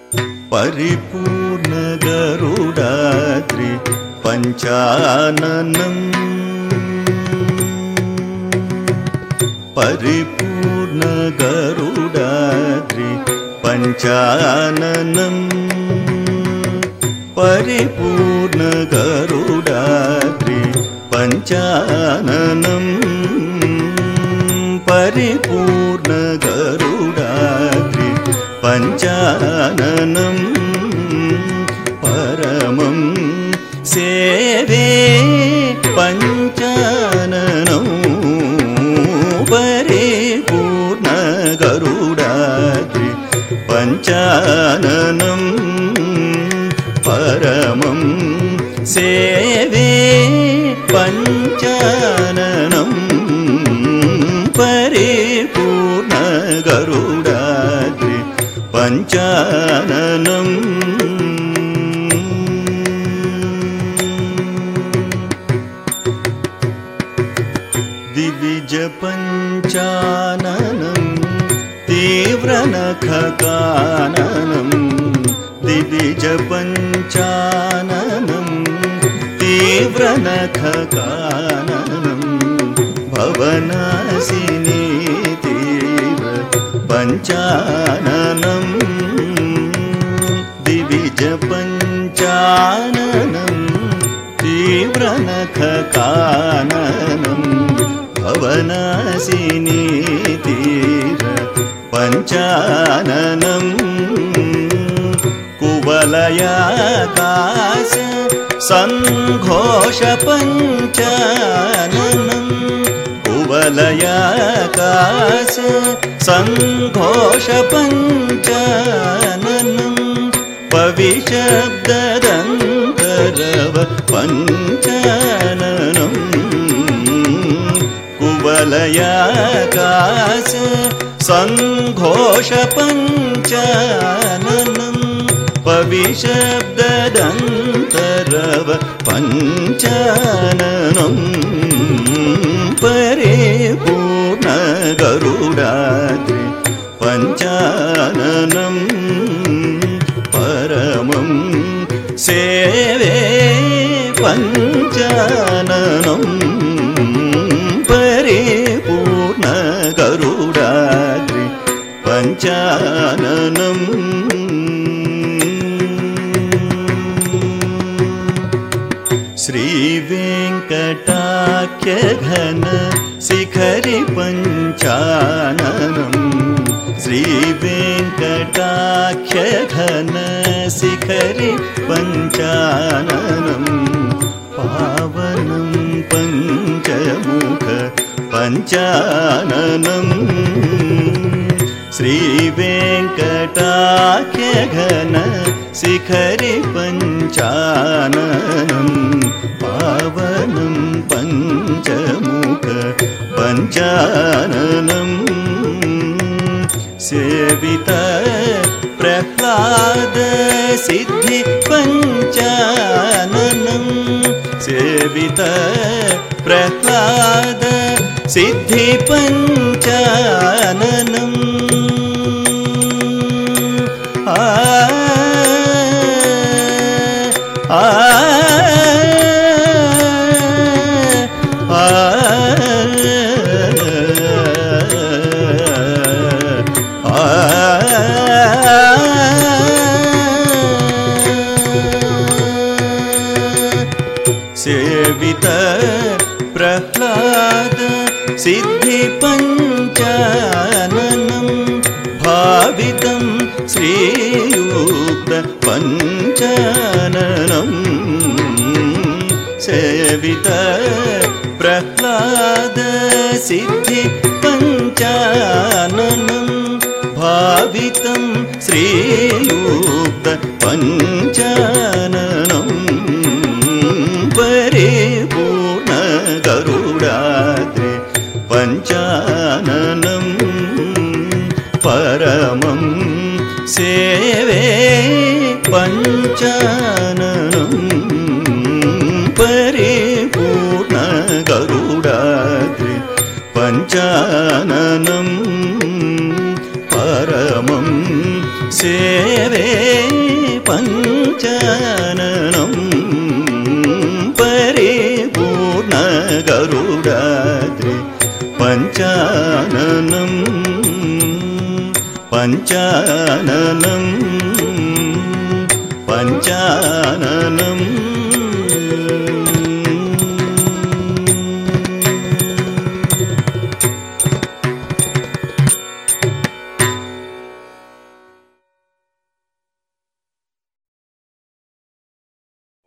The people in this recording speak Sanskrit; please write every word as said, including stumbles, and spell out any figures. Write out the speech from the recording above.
परिपूर्ण गरुडाद्रि पञ्चाननम् परिपूर्ण गरुडाद्रि पञ्चाननम् परिपूर्ण गरुडाद्रि पञ्चाननम् परिपूर्ण गरुडाद्रि पञ्चाननम् परमं सेवे पञ्चाननं परिपूर्ण गरुडाद्रि पञ्चाननं परमं सेवे पञ्चाननं परिपूर्ण गरुडाद्रि पञ्चाननं दिविज पञ्चाननं तीव्रनखकाननं दिविज पञ्चाननं तीव्रनखकाननं भवनासिनी तीव्र पञ्चाननं दिविज पञ्चाननं तीव्रनखकाननं भवनासिनी तीव्र पञ्चाननं कुवलयाकाश संघोष पञ्चाननं कुवलयाकाश संघोष पञ्चाननं पविशब्ददन्तरव पञ्चाननं कुवलयाकाश संघोष पञ्चाननं पविशब्ददन्तरव पञ्चाननं परिपूर्ण गरुडाद्रि पञ्चाननं परमं सेवे पञ्चाननं परिपूर्ण गरुडाद्रि पञ्चाननं श्रीवेङ्कटाख्यघन शिखरि पञ्चाननं श्रीवेङ्कटाख्यघन शिखरि पञ्चाननं पावनं पञ्चमुख पञ्चाननं श्रीवेङ्कटाख्यघन शिखरि पञ्चाननं पावनं पञ्चमुख पञ्चाननं सेवित प्रह्लाद सिद्धि पञ्चाननं सेवित प्रह्लाद सिद्धि पञ्चाननं आ आ सेवित प्रह्लाद सिद्धि पञ्चाननं भावितं श्रीयुक्त पञ्चाननं सेवित प्रह्लाद सिद्धि पञ्चाननं भावितं श्रीयुक्त पञ्चाननं परिपूर्ण गरुडाद्रि पञ्चाननं परमं सेवे पञ्चाननं परिपूर्ण गरुडाद्रि पञ्चाननं परमं సేవే పంచాననం పరిపూర్ణ గరుడాద్రి పంచాననం పంచాననం పంచాననం